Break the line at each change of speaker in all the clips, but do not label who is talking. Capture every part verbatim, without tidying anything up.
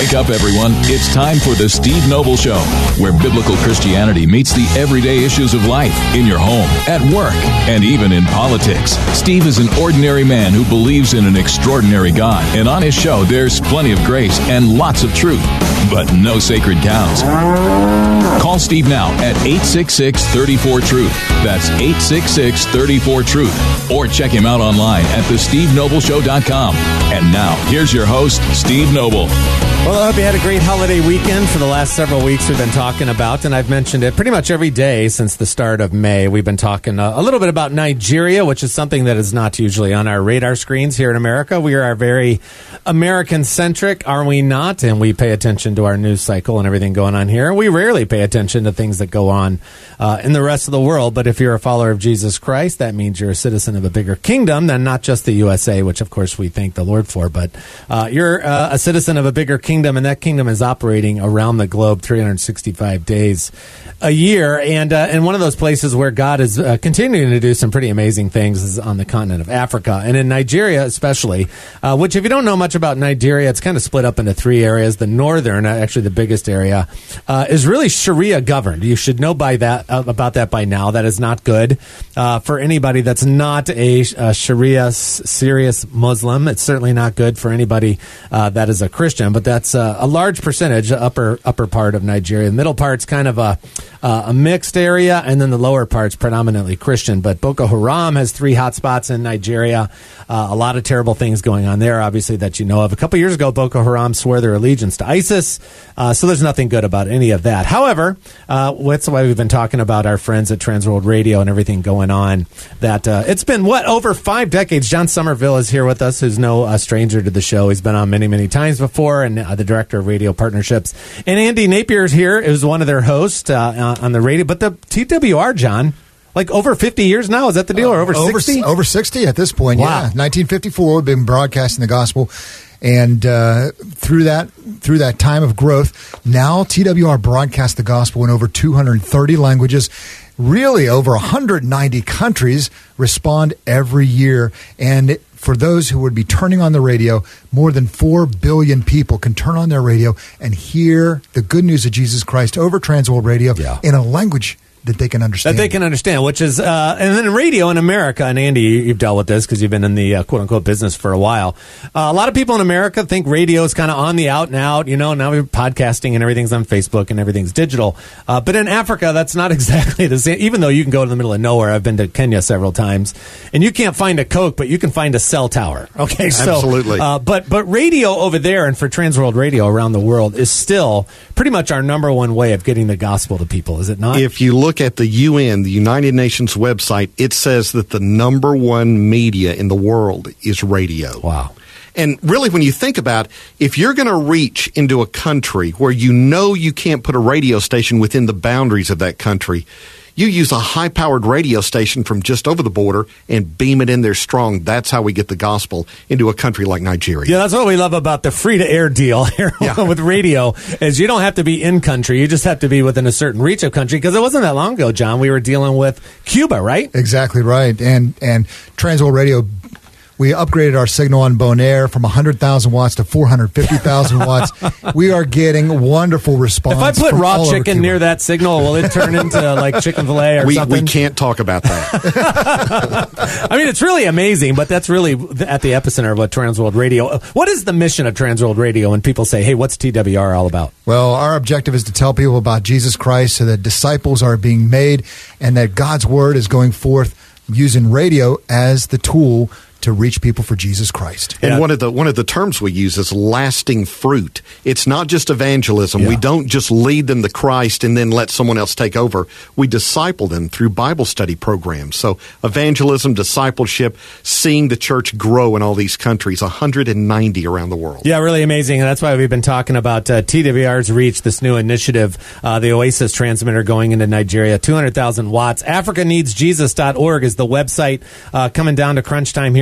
Wake up, everyone. It's time for the Steve Noble Show, where biblical Christianity meets the everyday issues of life, in your home, at work, and even in politics. Steve is an ordinary man who believes in an extraordinary God, and on his show, there's plenty of grace and lots of truth, but no sacred cows. Call Steve now at eight six six, three four, truth. That's eight six six, three four, truth. Or check him out online at the steve noble show dot com. And now, here's your host, Steve Noble.
Well, I hope you had a great holiday weekend. For the last several weeks we've been talking about, and I've mentioned it pretty much every day since the start of May. We've been talking a, a little bit about Nigeria, which is something that is not usually on our radar screens here in America. We are very American-centric, are we not? And we pay attention to our news cycle and everything going on here. We rarely pay attention to things that go on uh, in the rest of the world. But if you're a follower of Jesus Christ, that means you're a citizen of a bigger kingdom than not just the U S A, which of course we thank the Lord for. But uh, you're uh, a citizen of a bigger kingdom, and that kingdom is operating around the globe three hundred sixty-five days a year. And uh, and one of those places where God is uh, continuing to do some pretty amazing things is on the continent of Africa, and in Nigeria especially, uh, which if you don't know much about Nigeria, it's kind of split up into three areas. The northern, actually the biggest area, uh, is really Sharia governed. You should know by that uh, about that by now. That is not good uh, for anybody that's not a, a Sharia serious Muslim. It's certainly not good for anybody uh, that is a Christian, but that's uh, a large percentage, upper upper part of Nigeria. The middle part's kind of a uh, a mixed area, and then the lower part's predominantly Christian. But Boko Haram has three hot spots in Nigeria. Uh, a lot of terrible things going on there, obviously, that you know of. A couple years ago, Boko Haram swore their allegiance to ISIS, uh, so there's nothing good about any of that. However, uh, that's why we've been talking about our friends at Transworld Radio and everything going on. That uh, it's been, what, over five decades. John Somerville is here with us, who's no uh, stranger to the show. He's been on many, many times before, and uh, the director of radio partnerships. And Andy Napier is here, is one of their hosts uh, on the radio. But the T W R, John, like over fifty years now, is that the deal, or over sixty?
Over, over sixty at this point,
wow.
Yeah. nineteen fifty-four, we've been broadcasting the gospel. And uh, through that through that time of growth, now T W R broadcasts the gospel in over two hundred thirty languages. Really, over one hundred ninety countries respond every year. And for those who would be turning on the radio, more than four billion people can turn on their radio and hear the good news of Jesus Christ over Transworld Radio
yeah.
in a language that they can understand.
That they can understand, which is, uh, and then radio in America, and Andy, you've dealt with this because you've been in the uh, quote-unquote business for a while. Uh, a lot of people in America think radio is kind of on the out and out, you know, now we're podcasting and everything's on Facebook and everything's digital. Uh, but in Africa, that's not exactly the same, even though you can go to the middle of nowhere. I've been to Kenya several times, and you can't find a Coke, but you can find a cell tower. Okay, so,
absolutely.
Uh, but, but radio over there and for Transworld Radio around the world is still pretty much our number one way of getting the gospel to people, is it not?
If you look at the U N, the United Nations website, it says that the number one media in the world is radio.
Wow.
And really, when you think about it, if you're going to reach into a country where you know you can't put a radio station within the boundaries of that country, you use a high-powered radio station from just over the border and beam it in there strong. That's how we get the gospel into a country like Nigeria.
Yeah, that's what we love about the free-to-air deal here yeah. with radio, is you don't have to be in country. You just have to be within a certain reach of country, because it wasn't that long ago, John, we were dealing with Cuba, right?
Exactly right. And, and Transworld Radio, we upgraded our signal on Bonaire from one hundred thousand watts to four hundred fifty thousand watts. We are getting wonderful response.
If I put raw chicken near that signal, will it turn into like chicken filet or
we,
something?
We can't talk about that.
I mean, it's really amazing, but that's really at the epicenter of what Transworld Radio. What is the mission of Transworld Radio when people say, hey, what's T W R all about?
Well, our objective is to tell people about Jesus Christ so that disciples are being made and that God's word is going forth using radio as the tool to reach people for Jesus Christ.
And
yeah.
one of the one of the terms we use is lasting fruit. It's not just evangelism.
Yeah.
We don't just lead them to Christ and then let someone else take over. We disciple them through Bible study programs. So evangelism, discipleship, seeing the church grow in all these countries, one hundred ninety around the world.
Yeah, really amazing. And that's why we've been talking about uh, T W R's Reach, this new initiative, uh, the Oasis transmitter going into Nigeria, two hundred thousand watts. Africa Needs Jesus dot org is the website. Uh, coming down to crunch time here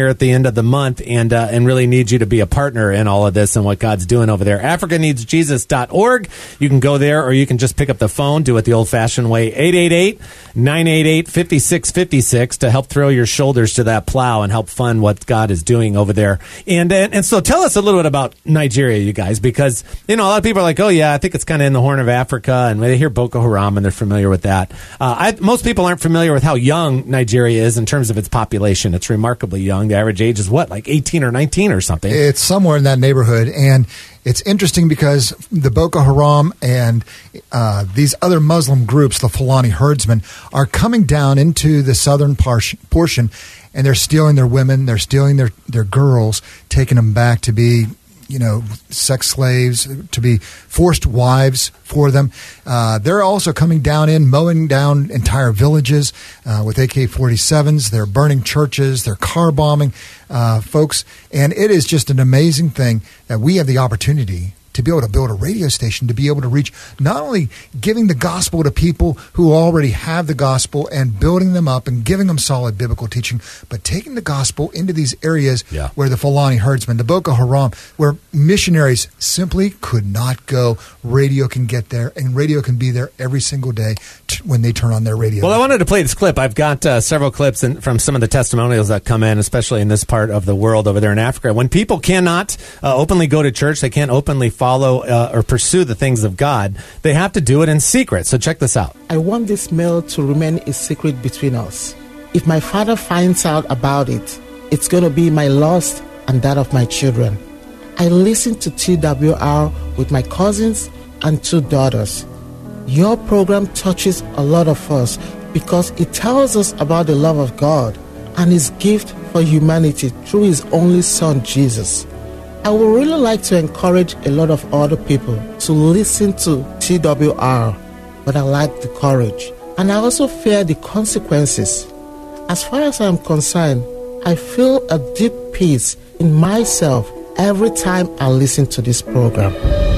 here at the end of the month and uh, and really need you to be a partner in all of this and what God's doing over there. Africa Needs Jesus dot org. You can go there, or you can just pick up the phone, do it the old-fashioned way, eight eight eight, nine eight eight, five six five six to help throw your shoulders to that plow and help fund what God is doing over there. And, and and so tell us a little bit about Nigeria, you guys, because, you know, a lot of people are like, oh, yeah, I think it's kind of in the Horn of Africa, and they hear Boko Haram, and they're familiar with that. Uh, I, most people aren't familiar with how young Nigeria is in terms of its population. It's remarkably young. The average age is, what, like eighteen or nineteen or something?
It's somewhere in that neighborhood, and it's interesting because the Boko Haram and uh, these other Muslim groups, the Fulani herdsmen, are coming down into the southern par- portion, and they're stealing their women, they're stealing their, their girls, taking them back to be, you know, sex slaves, to be forced wives for them. Uh, they're also coming down in, mowing down entire villages uh, with A K forty-sevens. They're burning churches. They're car bombing uh, folks. And it is just an amazing thing that we have the opportunity to be able to build a radio station, to be able to reach not only giving the gospel to people who already have the gospel and building them up and giving them solid biblical teaching, but taking the gospel into these areas yeah. where the Fulani herdsmen, the Boko Haram, where missionaries simply could not go. Radio can get there, and radio can be there every single day t- when they turn on their radio.
Well, I wanted to play this clip. I've got uh, several clips in, from some of the testimonials that come in, especially in this part of the world over there in Africa. When people cannot uh, openly go to church, they can't openly follow follow uh, or pursue the things of God, they have to do it in secret. So check this out.
I want this mail to remain a secret between us. If my father finds out about it, it's going to be my loss and that of my children. I listen to T W R with my cousins and two daughters. Your program touches a lot of us because it tells us about the love of God and His gift for humanity through His only Son, Jesus. I would really like to encourage a lot of other people to listen to T W R, but I lack the courage. And I also fear the consequences. As far as I'm concerned, I feel a deep peace in myself every time I listen to this program.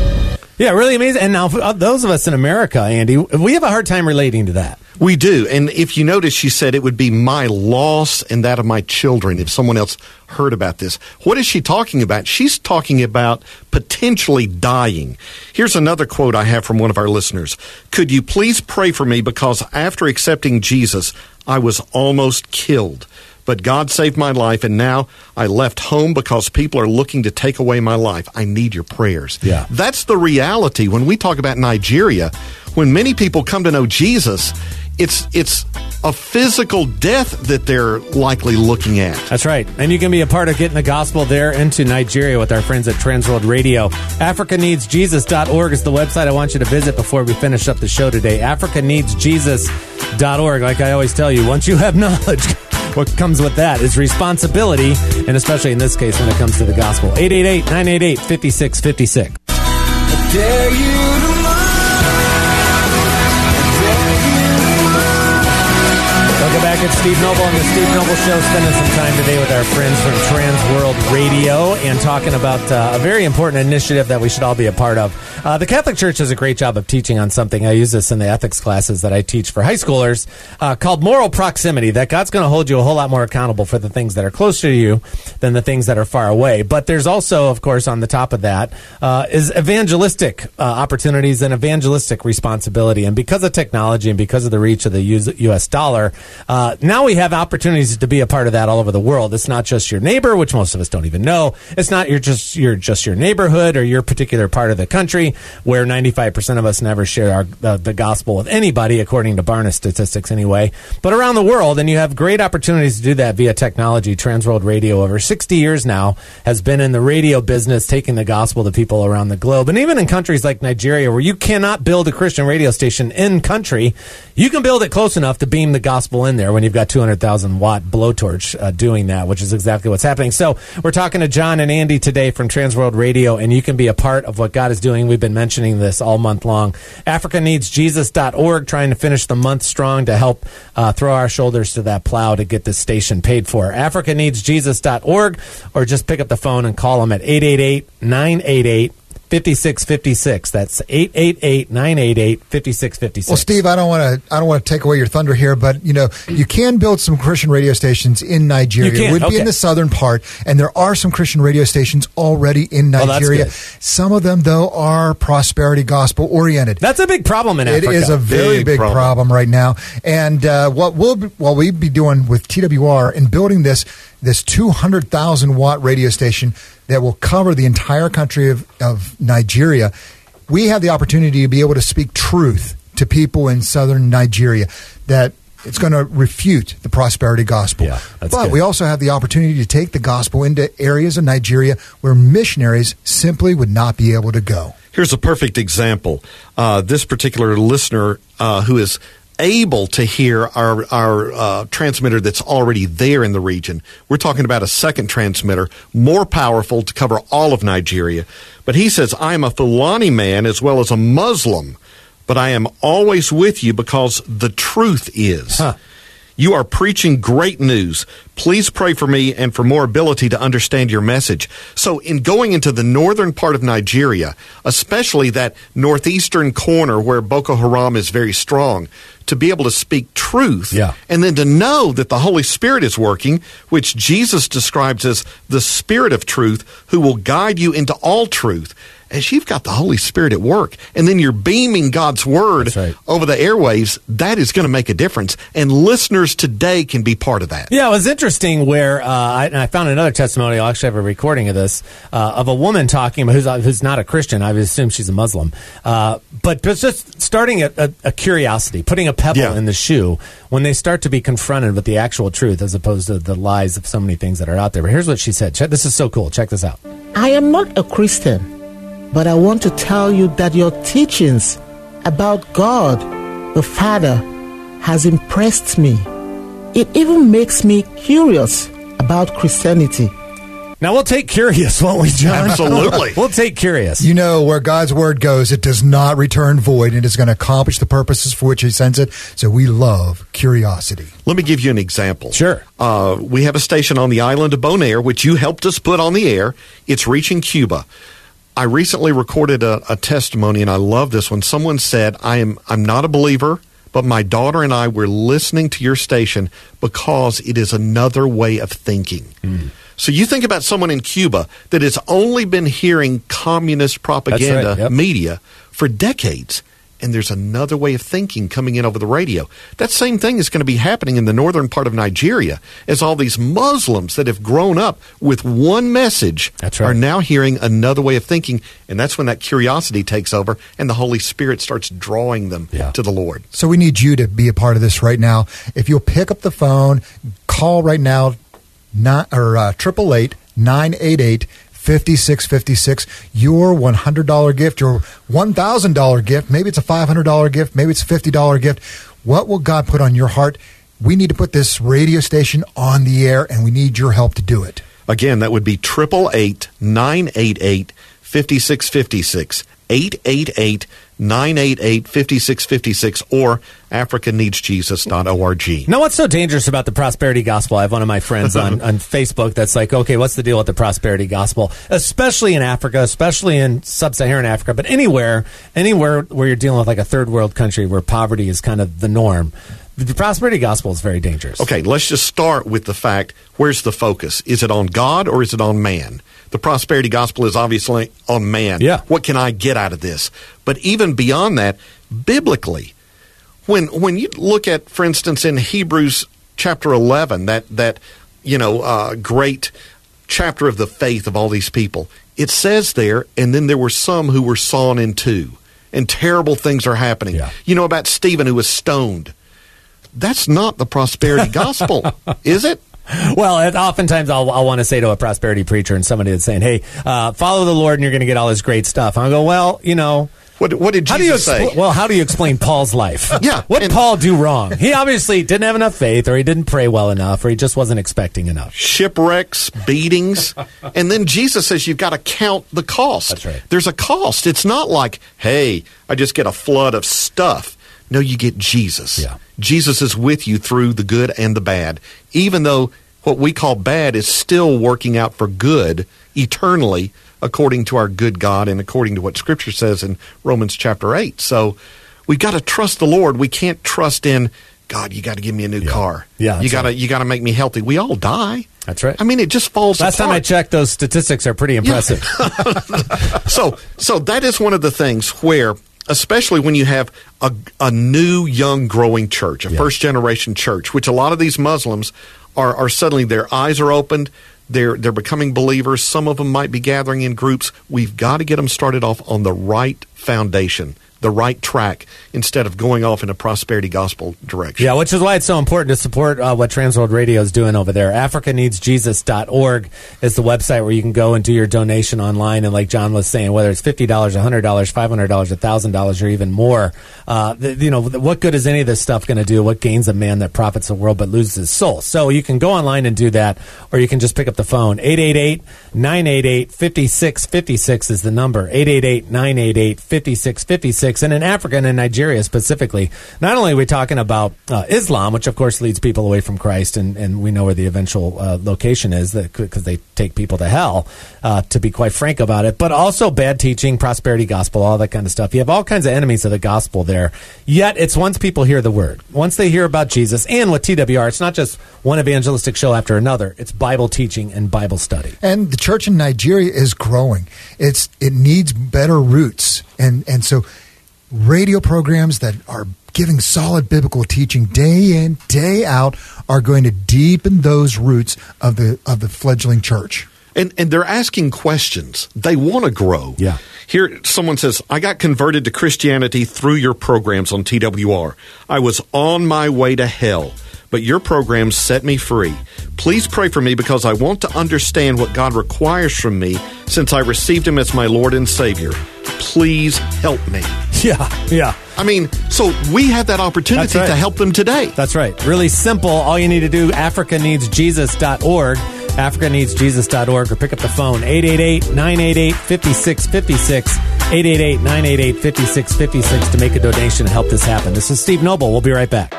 Yeah, really amazing. And now, for those of us in America, Andy, we have a hard time relating to that.
We do. And if you notice, she said it would be my loss and that of my children if someone else heard about this. What is she talking about? She's talking about potentially dying. Here's another quote I have from one of our listeners. Could you please pray for me because after accepting Jesus, I was almost killed. But God saved my life, and now I left home because people are looking to take away my life. I need your prayers.
Yeah.
That's the reality when we talk about Nigeria. When many people come to know Jesus, it's it's a physical death that they're likely looking at.
That's right. And you can be a part of getting the gospel there into Nigeria with our friends at Transworld Radio. Africa Needs Jesus dot org is the website I want you to visit before we finish up the show today. Africa Needs Jesus dot org. Like I always tell you, once you have knowledge, what comes with that is responsibility, and especially in this case when it comes to the gospel. eight eight eight, nine eight eight, five six five six. I dare you to Welcome back. It's Steve Noble on the Steve Noble Show, spending some time today with our friends from Transworld Radio and talking about uh, a very important initiative that we should all be a part of. Uh, the Catholic Church does a great job of teaching on something. I use this in the ethics classes that I teach for high schoolers uh, called moral proximity, that God's going to hold you a whole lot more accountable for the things that are closer to you than the things that are far away. But there's also, of course, on the top of that uh, is evangelistic uh, opportunities and evangelistic responsibility. And because of technology and because of the reach of the U S dollar, Uh, now we have opportunities to be a part of that all over the world. It's not just your neighbor, which most of us don't even know. It's not your just your just your neighborhood or your particular part of the country where ninety-five percent of us never share our, uh, the gospel with anybody, according to Barna statistics anyway. But around the world, and you have great opportunities to do that via technology. Transworld Radio, over sixty years now, has been in the radio business, taking the gospel to people around the globe. And even in countries like Nigeria, where you cannot build a Christian radio station in country, you can build it close enough to beam the gospel in there when you've got two hundred thousand watt blowtorch uh, doing that, which is exactly what's happening. So we're talking to John and Andy today from Transworld Radio, and you can be a part of what God is doing. We've been mentioning this all month long. Africa Needs Jesus dot org, trying to finish the month strong to help uh, throw our shoulders to that plow to get this station paid for. Africa Needs Jesus dot org, or just pick up the phone and call them at eight eight eight, nine eight eight, fifty-six fifty-six. That's eight eight eight, nine eight eight, five six five six.
Well, Steve, I don't want to I don't want to take away your thunder here, but you know, you can build some Christian radio stations in Nigeria.
You can,
It would
okay.
be in the southern part, and there are some Christian radio stations already in
Well, that's
Nigeria.
good.
Some of them, though, are prosperity gospel oriented.
That's a big problem in
It
Africa.
is a very
Big
big
problem.
problem. right now. And uh, what we'll be, what we'll be doing with T W R in building this this two hundred thousand watt radio station that will cover the entire country of, of Nigeria, we have the opportunity to be able to speak truth to people in southern Nigeria that it's going to refute the prosperity gospel.
Yeah, that's
but
good.
we also have the opportunity to take the gospel into areas of Nigeria where missionaries simply would not be able to go.
Here's a perfect example. Uh, this particular listener uh, who is able to hear our, our uh, transmitter that's already there in the region. We're talking about a second transmitter, more powerful to cover all of Nigeria. But he says, I am a Fulani man as well as a Muslim, but I am always with you because the truth is.
Huh.
You are preaching great news. Please pray for me and for more ability to understand your message. So in going into the northern part of Nigeria, especially that northeastern corner where Boko Haram is very strong, to be able to speak truth,
Yeah.
and then to know that the Holy Spirit is working, which Jesus describes as the Spirit of truth, who will guide you into all truth. As you've got the Holy Spirit at work, and then you're beaming God's Word
That's right.
over the airwaves, that is going to make a difference. And listeners today can be part of that.
Yeah, it was interesting where uh, I, and I found another testimony. I'll actually have a recording of this uh, of a woman talking about who's, who's not a Christian. I would assume she's a Muslim, uh, but it's just starting a, a, a curiosity, putting a pebble
Yeah.
in the shoe when they start to be confronted with the actual truth as opposed to the lies of so many things that are out there. But here's what she said. Check, this is so cool. Check this out.
I am not a Christian, but I want to tell you that your teachings about God, the Father, has impressed me. It even makes me curious about Christianity.
Now, we'll take curious, won't we, John?
Absolutely.
We'll take curious.
You know, where God's word goes, it does not return void, and it's going to accomplish the purposes for which he sends it. So we love curiosity.
Let me give you an example.
Sure.
Uh, we have a station on the island of Bonaire, which you helped us put on the air. It's reaching Cuba. I recently recorded a, a testimony, and I love this one. Someone said, I am, I'm not a believer, but my daughter and I were listening to your station because it is another way of thinking. Mm. So you think about someone in Cuba that has only been hearing communist propaganda
right, yep.
media for decades, and there's another way of thinking coming in over the radio. That same thing is going to be happening in the northern part of Nigeria as all these Muslims that have grown up with one message
That's right.
are now hearing another way of thinking, and that's when that curiosity takes over and the Holy Spirit starts drawing them
Yeah.
to the Lord.
So we need you to be a part of this right now. If you'll pick up the phone, call right now, not, or uh, triple eight nine eight eight five six five six. Your one hundred dollars gift, your one thousand dollars gift. Maybe it's a five hundred dollars gift. Maybe it's a fifty dollars gift. What will God put on your heart? We need to put this radio station on the air, and we need your help to do it.
Again, that would be triple eight nine eight eight five six five six. eight eight eight nine eight eight five six five six or africa needs jesus dot org.
Now, what's so dangerous about the prosperity gospel? I have one of my friends on, on Facebook that's like, okay, what's the deal with the prosperity gospel? Especially in Africa, especially in sub-Saharan Africa, but anywhere, anywhere where you're dealing with like a third world country where poverty is kind of the norm. The prosperity gospel is very dangerous.
Okay, let's just start with the fact, where's the focus? Is it on God or is it on man? The prosperity gospel is obviously on man.
Yeah.
What can I get out of this? But even beyond that, biblically, when when you look at, for instance, in Hebrews chapter eleven, that, that you know, uh, great chapter of the faith of all these people, it says there, and then there were some who were sawn in two, and terrible things are happening.
Yeah.
You know about Stephen who was stoned. That's not the prosperity gospel, is it?
Well, it, oftentimes I'll, I'll want to say to a prosperity preacher and somebody that's saying, hey, uh, follow the Lord and you're going to get all this great stuff. And I go, well, you know.
What, what did
How do you
Jesus say?
expl- well, how do you explain Paul's life?
Yeah,
What did
and-
Paul do wrong? He obviously didn't have enough faith, or he didn't pray well enough, or he just wasn't expecting enough.
Shipwrecks, beatings, and then Jesus says you've got to count the cost.
That's right.
There's a cost. It's not like, hey, I just get a flood of stuff. No, you get Jesus.
Yeah.
Jesus is with you through the good and the bad, even though what we call bad is still working out for good eternally according to our good God and according to what Scripture says in Romans chapter eight. So we've got to trust the Lord. We can't trust in, God, you got to give me a new
yeah.
car.
Yeah,
you got to
right.
you got to make me healthy. We all die.
That's right.
I mean, it just falls
Last
apart.
time I checked, those statistics are pretty impressive.
Yeah. so, so that is one of the things where, especially when you have a, a new, young, growing church, a
yeah.
first-generation church, which a lot of these Muslims are, are suddenly, their eyes are opened, they're they're becoming believers. Some of them might be gathering in groups. We've got to get them started off on the right foundation, the right track, instead of going off in a prosperity gospel direction.
Yeah, which is why it's so important to support uh, what Transworld Radio is doing over there. Africa Needs Jesus dot org is the website where you can go and do your donation online. And like John was saying, whether it's fifty dollars, one hundred dollars, five hundred dollars, one thousand dollars, or even more, uh, the, you know, what good is any of this stuff going to do? What gains a man that profits the world but loses his soul? So you can go online and do that, or you can just pick up the phone. eight eight eight, nine eight eight, five six five six is the number. eight eight eight, nine eight eight, five six five six. And in Africa and in Nigeria specifically, not only are we talking about uh, Islam, which of course leads people away from Christ, and, and we know where the eventual uh, location is because they take people to hell, uh, to be quite frank about it, but also bad teaching, prosperity gospel, all that kind of stuff. You have all kinds of enemies of the gospel there. Yet it's once people hear the word, once they hear about Jesus, and with T W R, it's not just one evangelistic show after another. It's Bible teaching and Bible study.
And the church in Nigeria is growing. It's it needs better roots, and and so radio programs that are giving solid biblical teaching day in, day out are going to deepen those roots of the of the fledgling church.
And and they're asking questions. They want to grow.
Yeah.
Here, someone says, I got converted to Christianity through your programs on T W R. I was on my way to hell, but your programs set me free. Please pray for me because I want to understand what God requires from me since I received Him as my Lord and Savior. Please help me.
Yeah, yeah.
I mean, so we have that opportunity
right.
to help them today.
That's right. Really simple. All you need to do, Africa Needs Jesus dot org, Africa Needs Jesus dot org, or pick up the phone, eight eight eight, nine eight eight, five six five six, eight eight eight, nine eight eight, five six five six to make a donation and help this happen. This is Steve Noble. We'll be right back.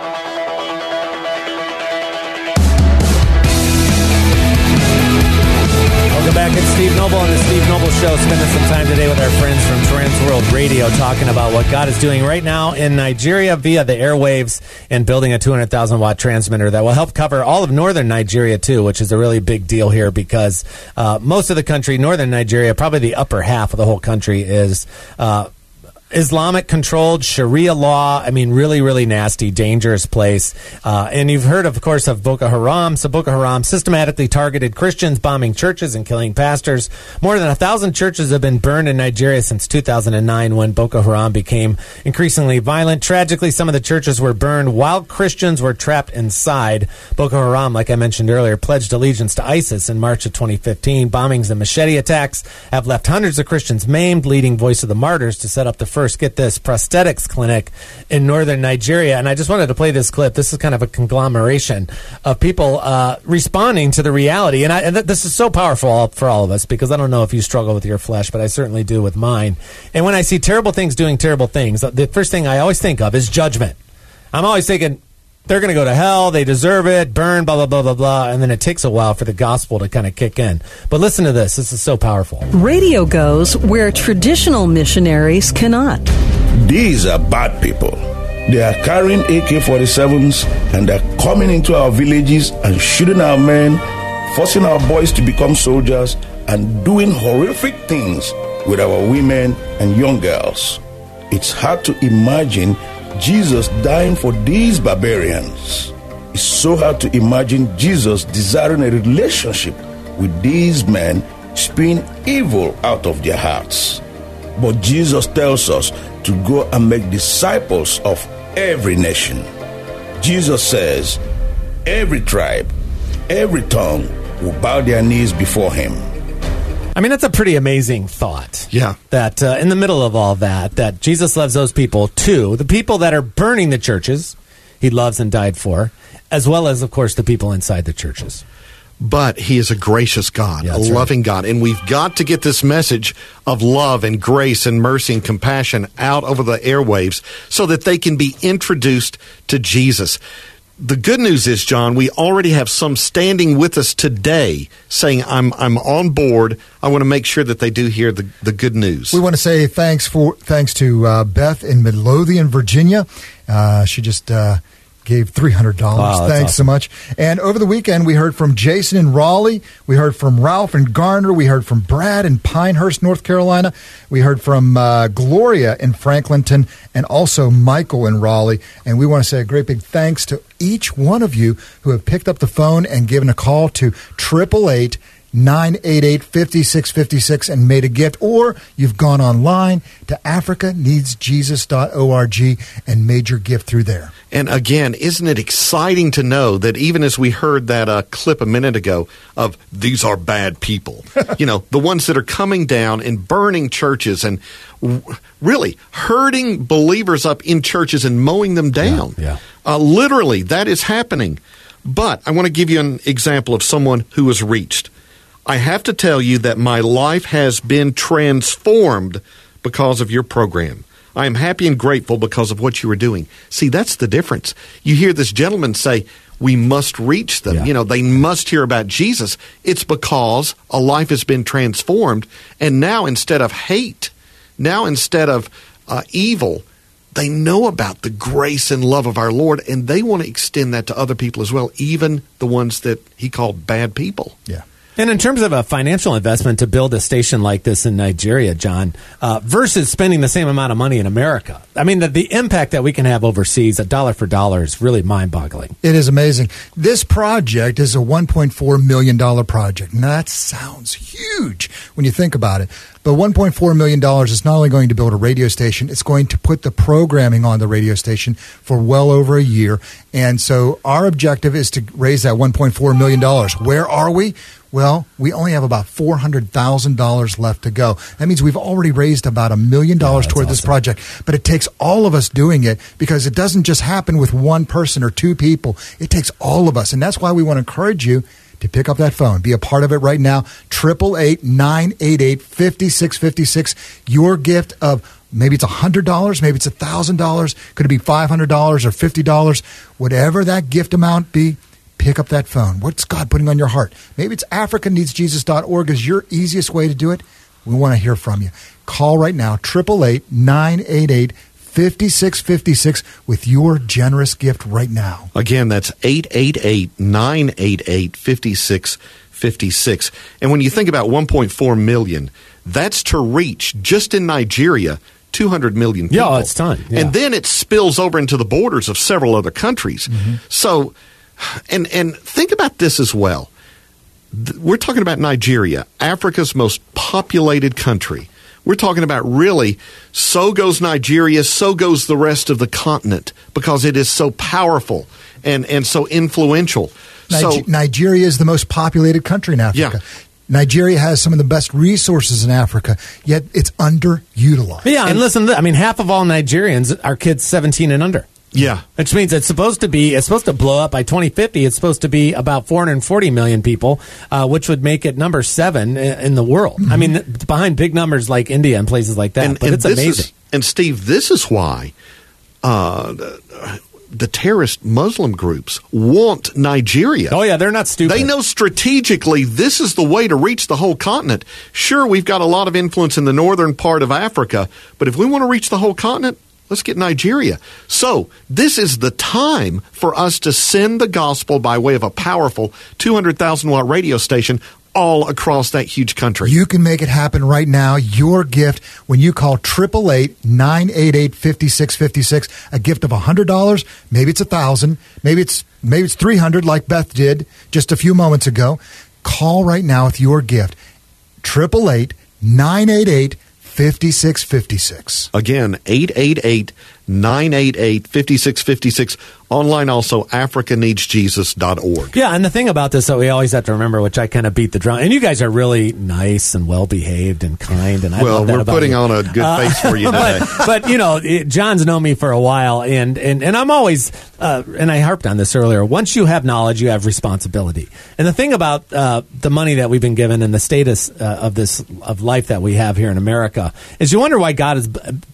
Welcome back. It's Steve Noble on the Steve Noble Show, spending some time today with our friends from Transworld Radio talking about what God is doing right now in Nigeria via the airwaves and building a two hundred thousand watt transmitter that will help cover all of northern Nigeria too, which is a really big deal here because uh, most of the country, northern Nigeria, probably the upper half of the whole country is uh, Islamic-controlled Sharia law. I mean, really, really nasty, dangerous place. Uh, and you've heard, of course, of Boko Haram. So Boko Haram systematically targeted Christians, bombing churches and killing pastors. More than a thousand churches have been burned in Nigeria since two thousand nine when Boko Haram became increasingly violent. Tragically, some of the churches were burned while Christians were trapped inside. Boko Haram, like I mentioned earlier, pledged allegiance to ISIS in March of twenty fifteen. Bombings and machete attacks have left hundreds of Christians maimed, leading Voice of the Martyrs to set up the first First, get this, prosthetics clinic in northern Nigeria. And I just wanted to play this clip. This is kind of a conglomeration of people uh, responding to the reality. And, I, and th- this is so powerful for all of us because I don't know if you struggle with your flesh, but I certainly do with mine. And when I see terrible things doing terrible things, the first thing I always think of is judgment. I'm always thinking, they're going to go to hell, they deserve it, burn, blah, blah, blah, blah, blah. And then it takes a while for the gospel to kind of kick in. But listen to this. This is so powerful.
Radio goes where traditional missionaries cannot.
These are bad people. They are carrying A K forty-sevens and they're coming into our villages and shooting our men, forcing our boys to become soldiers, and doing horrific things with our women and young girls. It's hard to imagine Jesus dying for these barbarians. It's so hard to imagine Jesus desiring a relationship with these men, spewing evil out of their hearts. But Jesus tells us to go and make disciples of every nation. Jesus says, every tribe, every tongue will bow their knees before him.
I mean, that's a pretty amazing thought.
Yeah.
That uh, in the middle of all that, that Jesus loves those people too. The people that are burning the churches, he loves and died for, as well as, of course, the people inside the churches.
But he is a gracious God,
Yeah,
a
that's
loving
right.
God. And we've got to get this message of love and grace and mercy and compassion out over the airwaves so that they can be introduced to Jesus. the good news is, John, we already have some standing with us today saying, I'm I'm on board. I want to make sure that they do hear the, the good news.
We want to say thanks for thanks to uh, Beth in Midlothian, Virginia. Uh, she just uh, gave three hundred dollars.
Wow,
Thanks
awesome.
so much. And over the weekend, we heard from Jason in Raleigh. We heard from Ralph in Garner. We heard from Brad in Pinehurst, North Carolina. We heard from uh, Gloria in Franklinton and also Michael in Raleigh. And we want to say a great big thanks to each one of you who have picked up the phone and given a call to eight eight eight, nine eight eight, five six five six and made a gift. Or you've gone online to africa needs jesus dot org and made your gift through there.
And again, isn't it exciting to know that even as we heard that uh, clip a minute ago of these are bad people, you know, the ones that are coming down and burning churches and w- really hurting believers up in churches and mowing them down.
Yeah, yeah.
Uh, literally, that is happening. But I want to give you an example of someone who was reached. I have to tell you that my life has been transformed because of your program. I am happy and grateful because of what you are doing. See, that's the difference. You hear this gentleman say, we must reach them.
Yeah.
You know, they must hear about Jesus. It's because a life has been transformed. And now instead of hate, now instead of uh, evil, they know about the grace and love of our Lord, and they want to extend that to other people as well, even the ones that he called bad people.
Yeah.
And in terms of a financial investment to build a station like this in Nigeria, John, uh, versus spending the same amount of money in America, I mean, the, the impact that we can have overseas, a dollar for dollar, is really mind-boggling.
It is amazing. This project is a one point four million dollars project. Now, that sounds huge when you think about it. But one point four million dollars is not only going to build a radio station, it's going to put the programming on the radio station for well over a year. And so our objective is to raise that one point four million dollars. Where are we? Well, we only have about four hundred thousand dollars left to go. That means we've already raised about a million dollars toward this project. But it takes all of us doing it because it doesn't just happen with one person or two people. It takes all of us. And that's why we want to encourage you to pick up that phone. Be a part of it right now. eight eight eight, nine eight eight, five six five six. Your gift of maybe it's one hundred dollars, maybe it's one thousand dollars. Could it be five hundred dollars or fifty dollars? Whatever that gift amount be, pick up that phone. What's God putting on your heart? Maybe it's africa needs jesus dot org is your easiest way to do it. We want to hear from you. Call right now, eight eight eight, nine eight eight, five six five six with your generous gift right now.
Again, that's eight eight eight, nine eight eight, five six five six. And when you think about one point four million, that's to reach, just in Nigeria, two hundred million people.
Yeah, it's ton. Yeah.
And then it spills over into the borders of several other countries. Mm-hmm. So, and and think about this as well. We're talking about Nigeria, Africa's most populated country. We're talking about really, so goes Nigeria, so goes the rest of the continent because it is so powerful and, and so influential.
Niger-
so
Nigeria is the most populated country in Africa.
Yeah.
Nigeria has some of the best resources in Africa, yet it's underutilized.
Yeah, and, and listen, I mean, half of all Nigerians are kids seventeen and under.
Yeah.
Which means it's supposed to be, it's supposed to blow up by twenty fifty. It's supposed to be about four hundred forty million people, uh, which would make it number seven in, in the world. Mm-hmm. I mean, behind big numbers like India and places like that.
And,
but
and
it's
this
amazing.
Is, and Steve, this is why uh, the, the terrorist Muslim groups want Nigeria.
Oh, yeah, they're not stupid.
They know strategically this is the way to reach the whole continent. Sure, we've got a lot of influence in the northern part of Africa, but if we want to reach the whole continent, let's get Nigeria. So this is the time for us to send the gospel by way of a powerful two hundred thousand watt radio station all across that huge country.
You can make it happen right now. Your gift when you call eight eight eight, nine eight eight, five six five six. A gift of one hundred dollars. Maybe it's one thousand dollars. Maybe it's maybe it's three hundred dollars like Beth did just a few moments ago. Call right now with your gift. eight eight eight, nine eight eight, five six five six.
Again, eight eight eight, nine eight eight, five six five six. Online also, africa needs jesus dot org.
Yeah, and the thing about this that we always have to remember, which I kind of beat the drum, and you guys are really nice and well-behaved and kind, and I
well,
love that
we're
about
putting
you.
on a good
Uh,
face for you today.
but, but, you know, it, John's known me for a while, and, and, and I'm always, uh, and I harped on this earlier, once you have knowledge, you have responsibility. And the thing about uh, the money that we've been given and the status uh, of this of life that we have here in America is you wonder why God is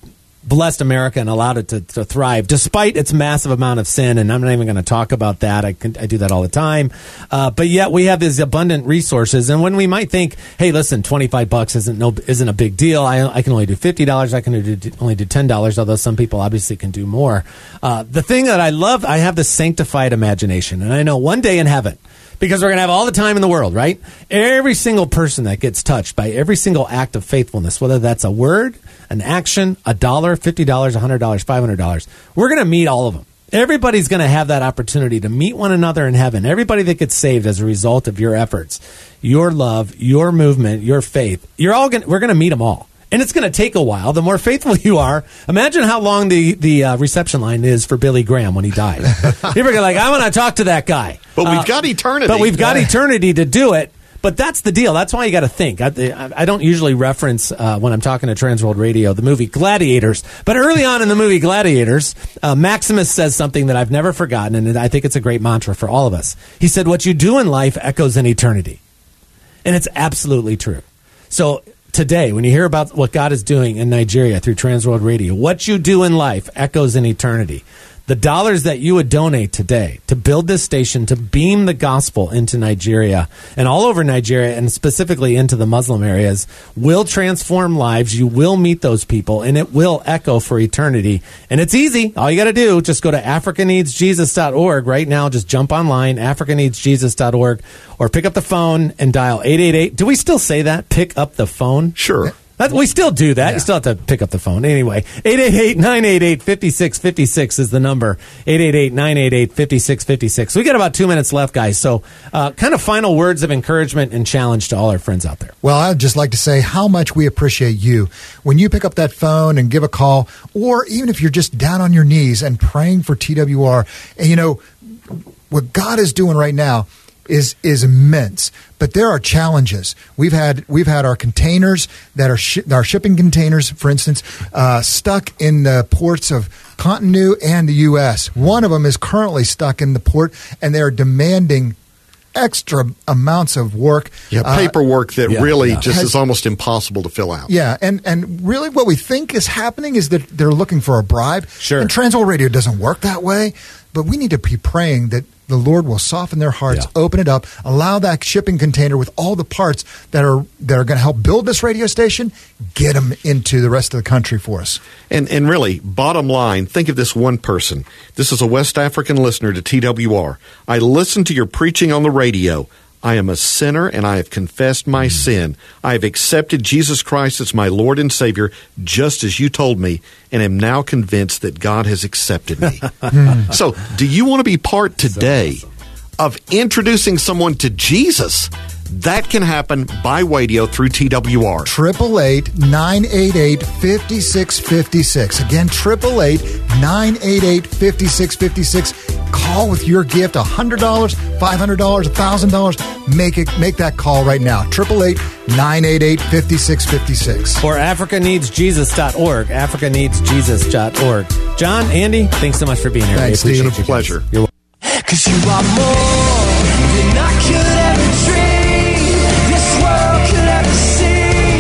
blessed America and allowed it to, to thrive despite its massive amount of sin. And I'm not even going to talk about that. I, can, I do that all the time. Uh, but yet we have these abundant resources. And when we might think, hey, listen, twenty-five bucks isn't no isn't a big deal. I, I can only do fifty dollars. I can do, only do ten dollars, although some people obviously can do more. Uh, the thing that I love, I have this sanctified imagination. And I know one day in heaven, because we're going to have all the time in the world, right? Every single person that gets touched by every single act of faithfulness, whether that's a word, an action, a dollar, fifty dollars, one hundred dollars, five hundred dollars, we're going to meet all of them. Everybody's going to have that opportunity to meet one another in heaven. Everybody that gets saved as a result of your efforts, your love, your movement, your faith, you're all going. We're going to meet them all. And it's going to take a while. The more faithful you are, imagine how long the, the uh, reception line is for Billy Graham when he died. People are like, I want to talk to that guy.
But we've
uh,
got eternity.
But we've got eternity to do it. But that's the deal. That's why you got to think. I, I don't usually reference, uh, when I'm talking to Transworld Radio, the movie Gladiators. But early on in the movie Gladiators, uh, Maximus says something that I've never forgotten, and I think it's a great mantra for all of us. He said, what you do in life echoes in eternity. And it's absolutely true. So today, when you hear about what God is doing in Nigeria through Transworld Radio, what you do in life echoes in eternity. The dollars that you would donate today to build this station, to beam the gospel into Nigeria and all over Nigeria, and specifically into the Muslim areas, will transform lives. You will meet those people, and it will echo for eternity. And it's easy. All you got to do, just go to Africa Needs Jesus dot org right now. Just jump online, Africa Needs Jesus dot org, or pick up the phone and dial eight eight eight. Do we still say that? Pick up the phone?
Sure.
That, we still do that.
Yeah.
You still have to pick up the phone. Anyway, eight eight eight, nine eight eight, five six five six is the number. eight eight eight, nine eight eight, five six five six. We got about two minutes left, guys. So uh, kind of final words of encouragement and challenge to all our friends out there.
Well, I'd just like to say how much we appreciate you when you pick up that phone and give a call, or even if you're just down on your knees and praying for T W R. And, you know, what God is doing right now is is immense, but there are challenges. We've had we've had our containers that are shi- our shipping containers, for instance, uh, stuck in the ports of Cotonou and the U S. One of them is currently stuck in the port, and they are demanding extra amounts of work.
Yeah, paperwork that
uh, yeah,
really
yeah.
just
Has,
is almost impossible to fill out.
Yeah, and, and really what we think is happening is that they're looking for a bribe.
Sure.
And Transworld Radio doesn't work that way, but we need to be praying that the Lord will soften their hearts,
Yeah.
open it up, allow that shipping container with all the parts that are that are going to help build this radio station, get them into the rest of the country for us.
And and really, bottom line, think of this one person. This is a West African listener to T W R. I listened to your preaching on the radio. I am a sinner, and I have confessed my sin. I have accepted Jesus Christ as my Lord and Savior, just as you told me, and am now convinced that God has accepted me. So, do you want to be part today
So awesome.
of introducing someone to Jesus? That can happen by radio through T W R.
Triple eight nine eight eight fifty six fifty six. Again, triple eight nine eight eight fifty six fifty six. Call with your gift, a hundred dollars, five hundred dollars, a thousand dollars. Make it. Make that call right now. Triple eight nine eight eight fifty six fifty six.
Or Africa Needs Jesus dot org. Africa Needs Jesus dot org. John, Andy, thanks so much for being here.
Thanks,
We appreciate
Steve.
you guys.
Pleasure.
You're welcome.
Cause you are more than I could ever dream. This world could ever see.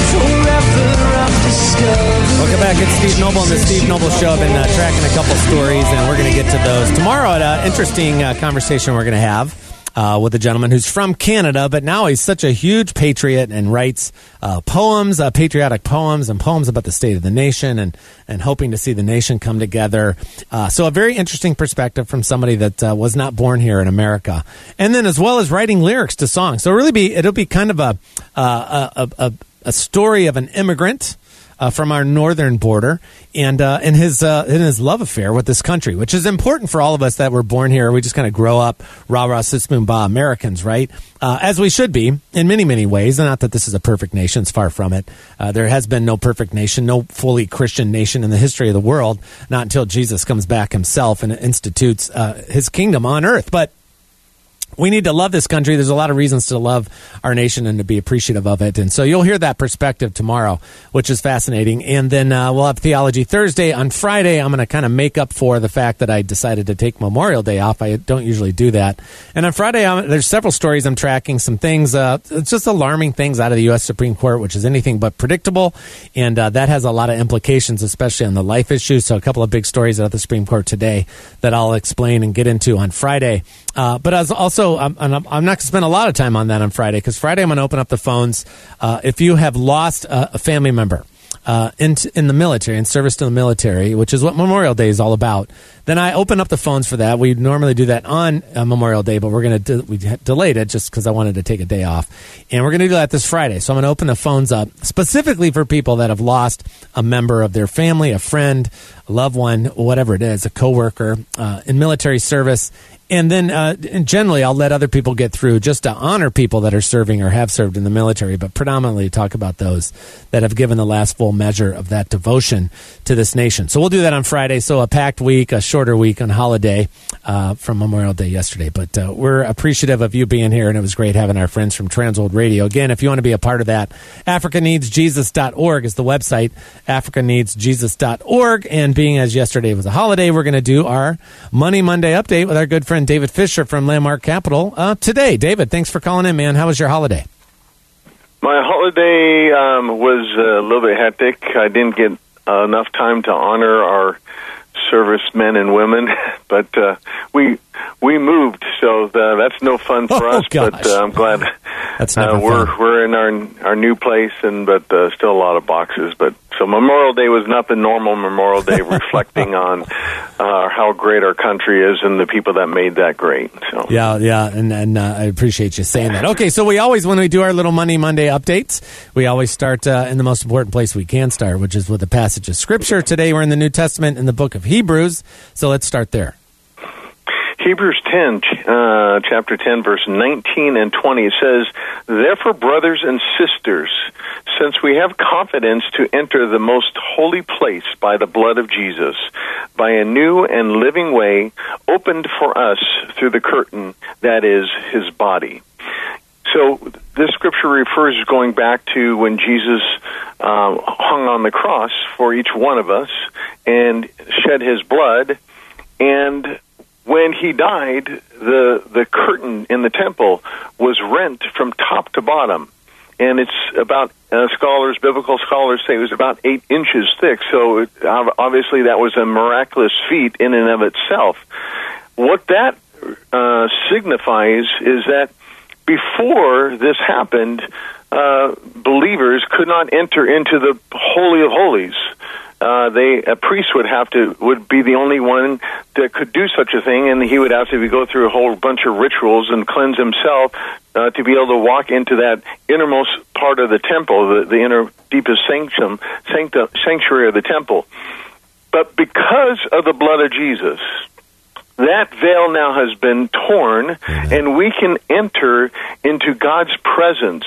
Forever I've discovered.
Welcome back. It's Steve Noble on the Steve Noble Show. I've been uh, tracking a couple stories, and we're going to get to those tomorrow. At an interesting uh, conversation we're going to have uh, with a gentleman who's from Canada, but now he's such a huge patriot and writes uh, poems, uh, patriotic poems, and poems about the state of the nation, and and hoping to see the nation come together. Uh, so a very interesting perspective from somebody that uh, was not born here in America, and then as well as writing lyrics to songs. So really, be it'll be kind of a uh, a, a a story of an immigrant Uh, from our northern border, and uh, in his uh, in his love affair with this country, which is important for all of us that were born here. We just kind of grow up rah rah sis boom bah Americans, right? Uh, as we should be in many many ways. And not that this is a perfect nation; it's far from it. Uh, there has been no perfect nation, no fully Christian nation in the history of the world, not until Jesus comes back himself and institutes uh, his kingdom on earth. But we need to love this country. There's a lot of reasons to love our nation and to be appreciative of it. And so you'll hear that perspective tomorrow, which is fascinating. And then uh, we'll have Theology Thursday. On Friday, I'm going to kind of make up for the fact that I decided to take Memorial Day off. I don't usually do that. And on Friday, I'm, there's several stories I'm tracking, some things, uh, it's just alarming things out of the U S Supreme Court, which is anything but predictable. And uh, that has a lot of implications, especially on the life issues. So a couple of big stories out of the Supreme Court today that I'll explain and get into on Friday. Uh, but as also, I'm, I'm not going to spend a lot of time on that on Friday, because Friday I'm going to open up the phones. Uh, if you have lost a, a family member uh, in, in the military, in service to the military, which is what Memorial Day is all about, then I open up the phones for that. We normally do that on uh, Memorial Day, but we're going to de- we delayed it just because I wanted to take a day off, and we're going to do that this Friday. So I'm going to open the phones up specifically for people that have lost a member of their family, a friend, a loved one, whatever it is, a coworker uh, in military service. And then uh, and generally, I'll let other people get through just to honor people that are serving or have served in the military, but predominantly talk about those that have given the last full measure of that devotion to this nation. So we'll do that on Friday. So a packed week, a shorter week on holiday uh, from Memorial Day yesterday. But uh, we're appreciative of you being here, and it was great having our friends from Transworld Radio. Again, if you want to be a part of that, Africa Needs Jesus dot org is the website, Africa Needs Jesus dot org. And being as yesterday was a holiday, we're going to do our Money Monday update with our good friend David Fisher from Landmark Capital uh, today. David, thanks for calling in, man. How was your holiday?
My holiday um, was a little bit hectic. I didn't get uh, enough time to honor our servicemen and women, but uh, we we moved, so the, that's no fun for
oh,
us.
Gosh.
But uh, I'm glad
that's never
uh, we're
fun.
we're in our our new place, and but uh, still a lot of boxes. But so Memorial Day was not the normal Memorial Day, reflecting on uh, how great our country is and the people that made that great. So
yeah, yeah, and and uh, I appreciate you saying that. Okay, so we always, when we do our little Money Monday updates, we always start uh, in the most important place we can start, which is with a passage of Scripture. Today we're in the New Testament in the book of Hebrews, so let's start there.
Hebrews ten, uh, chapter ten, verse nineteen and twenty, it says, "Therefore, brothers and sisters, since we have confidence to enter the most holy place by the blood of Jesus, by a new and living way opened for us through the curtain that is his body." So this scripture refers going back to when Jesus uh, hung on the cross for each one of us and shed his blood. And when he died, the the curtain in the temple was rent from top to bottom. And it's about, uh, scholars, biblical scholars say it was about eight inches thick. So it, obviously that was a miraculous feat in and of itself. What that uh, signifies is that before this happened, uh, believers could not enter into the Holy of Holies. Uh, they a priest would have to would be the only one that could do such a thing, and he would have to go through a whole bunch of rituals and cleanse himself uh, to be able to walk into that innermost part of the temple, the, the inner deepest sanctum, sanctum, sanctuary of the temple. But because of the blood of Jesus, that veil now has been torn, and we can enter into God's presence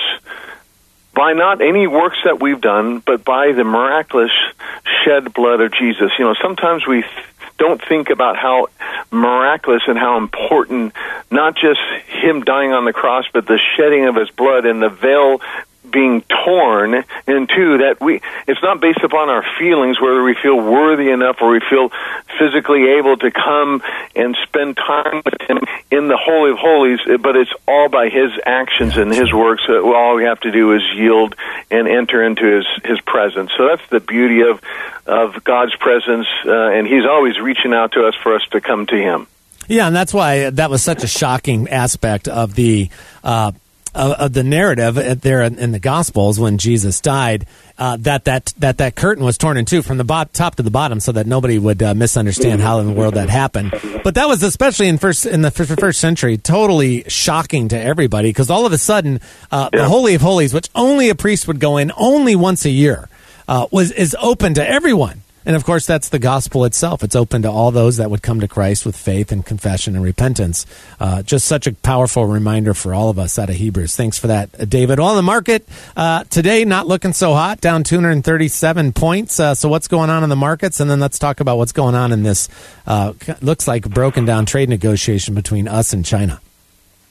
by not any works that we've done, but by the miraculous shed blood of Jesus. You know, sometimes we th- don't think about how miraculous and how important not just him dying on the cross, but the shedding of his blood and the veil being torn in two, that we, it's not based upon our feelings, whether we feel worthy enough or we feel physically able to come and spend time with him in the Holy of Holies, but it's all by his actions and his works. So all we have to do is yield and enter into his, his presence. So that's the beauty of, of God's presence, uh, and he's always reaching out to us for us to come to him.
Yeah, and that's why that was such a shocking aspect of the uh of the narrative there in the Gospels when Jesus died, uh, that, that that that curtain was torn in two from the bot- top to the bottom, so that nobody would uh, misunderstand how in the world that happened. But that was especially in first in the first century totally shocking to everybody, because all of a sudden uh, yeah. the Holy of Holies, which only a priest would go in only once a year, uh, was is open to everyone. And, of course, that's the gospel itself. It's open to all those that would come to Christ with faith and confession and repentance. Uh, just such a powerful reminder for all of us out of Hebrews. Thanks for that, David. On the market uh, today, not looking so hot, down two hundred thirty-seven points. Uh, so what's going on in the markets? And then let's talk about what's going on in this, uh, looks like broken down trade negotiation between us and China.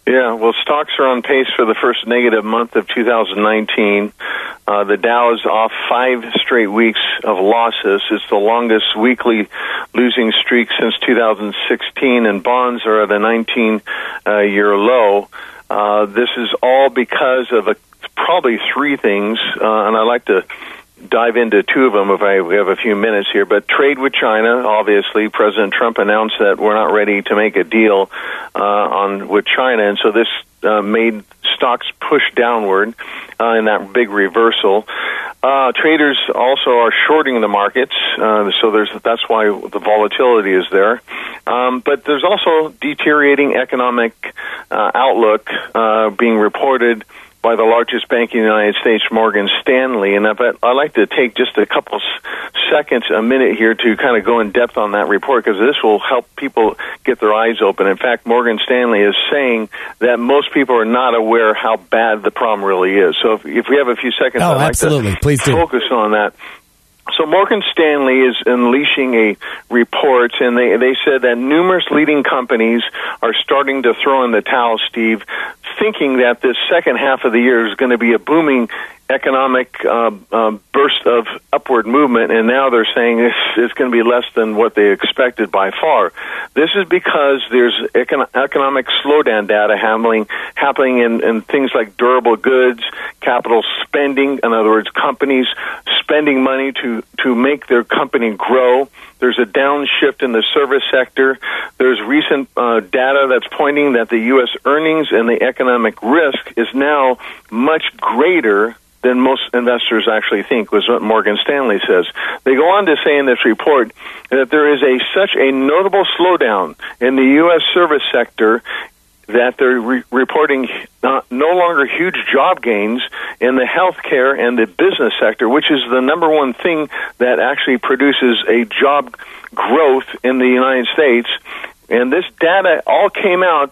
Yeah, well, stocks are on pace for the first negative month of two thousand nineteen. Uh, the Dow is off five straight weeks of losses. It's the longest weekly losing streak since two thousand sixteen, and bonds are at a nineteen-year low. Uh, this is all because of a, probably three things, uh, and I'd like to dive into two of them if I we have a few minutes here. But trade with China, obviously, President Trump announced that we're not ready to make a deal uh, on with China, and so this uh, made stocks push downward uh, in that big reversal. Uh, traders also are shorting the markets, uh, so there's that's why the volatility is there. Um, but there's also deteriorating economic uh, outlook uh, being reported by the largest bank in the United States, Morgan Stanley. And I'd like to take just a couple seconds, a minute here to kind of go in depth on that report, because this will help people get their eyes open. In fact, Morgan Stanley is saying that most people are not aware how bad the problem really is. So if, if we have a few seconds,
oh,
I'd like
absolutely.
to
Please do.
focus on that. So Morgan Stanley is unleashing a report, and they, they said that numerous leading companies are starting to throw in the towel, Steve, thinking that this second half of the year is going to be a booming economic uh, uh, burst of upward movement, and now they're saying it's, it's going to be less than what they expected by far. This is because there's econ- economic slowdown data happening, happening in, in things like durable goods, capital spending, in other words, companies spending money to, to make their company grow. There's a downshift in the service sector. There's recent uh, data that's pointing that the U S earnings and the economic risk is now much greater than most investors actually think, was what Morgan Stanley says. They go on to say in this report that there is a such a notable slowdown in the U S service sector that they're re- reporting uh, no longer huge job gains in the healthcare and the business sector, which is the number one thing that actually produces a job growth in the United States. And this data all came out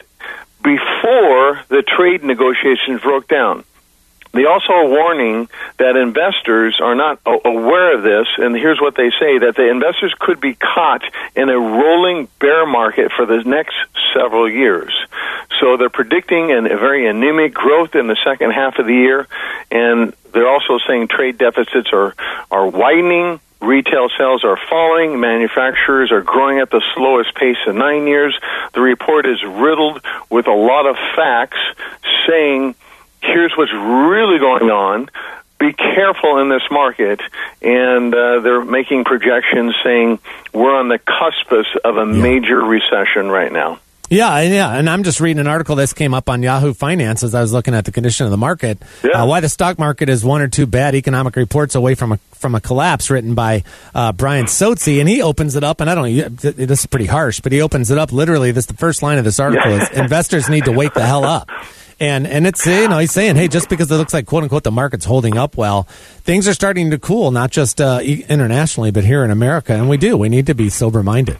before the trade negotiations broke down. They also are warning that investors are not aware of this, and here's what they say, that the investors could be caught in a rolling bear market for the next several years. So they're predicting an, a very anemic growth in the second half of the year, and they're also saying trade deficits are, are widening, retail sales are falling, manufacturers are growing at the slowest pace in nine years. The report is riddled with a lot of facts saying, here's what's really going on. Be careful in this market. And uh, they're making projections saying we're on the cusp of a major recession right now.
Yeah, yeah, and I'm just reading an article that came up on Yahoo Finance as I was looking at the condition of the market.
Yeah.
Uh, why the stock market is one or two bad economic reports away from a from a collapse, written by uh, Brian Sotzi, and he opens it up, and I don't know, this is pretty harsh, but he opens it up literally. This the first line of this article is investors need to wake the hell up. And and it's, you know, he's saying, hey, just because it looks like, quote unquote, the market's holding up well, things are starting to cool, not just uh, internationally, but here in America. And we do. We need to be sober minded.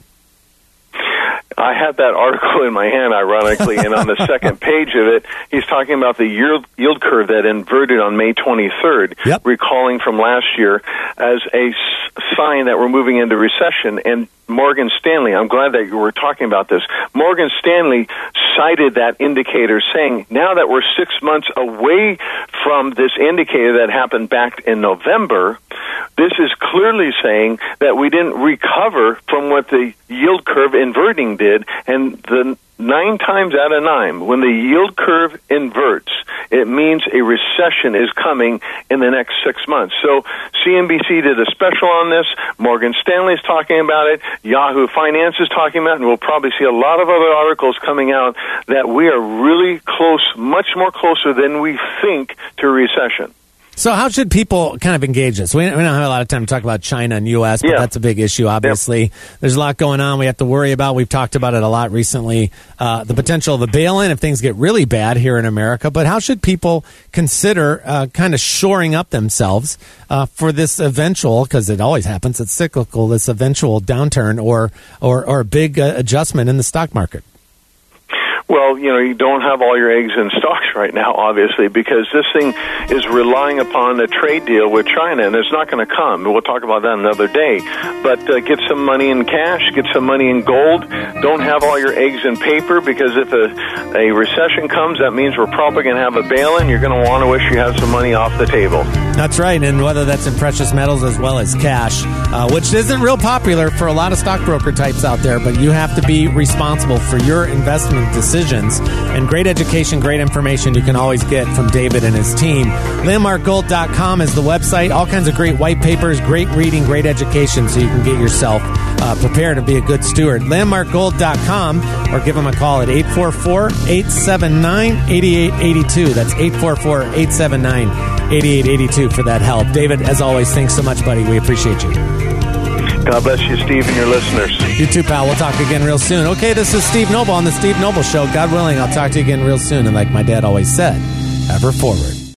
I had that article in my hand, ironically, and on the second page of it, he's talking about the yield, yield curve that inverted on May twenty-third,
yep.
recalling from last year as a s- sign that we're moving into recession. And Morgan Stanley, I'm glad that you were talking about this. Morgan Stanley cited that indicator, saying now that we're six months away from this indicator that happened back in November, this is clearly saying that we didn't recover from what the yield curve inverting did. And the nine times out of nine, when the yield curve inverts, it means a recession is coming in the next six months. So C N B C did a special on this. Morgan Stanley's talking about it. Yahoo Finance is talking about it. And we'll probably see a lot of other articles coming out that we are really close, much more closer than we think to a recession.
So how should people kind of engage this? We, we don't have a lot of time to talk about China and U S, but
yeah.
that's a big issue, obviously. Yep. There's a lot going on we have to worry about. We've talked about it a lot recently, uh, the potential of a bail-in if things get really bad here in America. But how should people consider uh, kind of shoring up themselves uh, for this eventual, because it always happens, it's cyclical, this eventual downturn or, or, or a big uh, adjustment in the stock market?
Well, well, you know, you don't have all your eggs in stocks right now, obviously, because this thing is relying upon a trade deal with China, and it's not going to come. We'll talk about that another day. But uh, get some money in cash, get some money in gold. Don't have all your eggs in paper, because if a, a recession comes, that means we're probably going to have a bail-in. You're going to want to wish you had some money off the table.
That's right, and whether that's in precious metals as well as cash, uh, which isn't real popular for a lot of stockbroker types out there, but you have to be responsible for your investment decisions. And great education, great information you can always get from David and his team. landmark gold dot com is the website. All kinds of great white papers, great reading, great education, so you can get yourself uh, prepared to be a good steward. landmark gold dot com, or give them a call at eight four four, eight seven nine, eight eight eight two. That's eight four four, eight seven nine, eight eight eight two for that help. David, as always, thanks so much, buddy. We appreciate you.
God bless you, Steve, and your listeners.
You too, pal. We'll talk again real soon. Okay, this is Steve Noble on The Steve Noble Show. God willing, I'll talk to you again real soon. And like my dad always said, ever forward.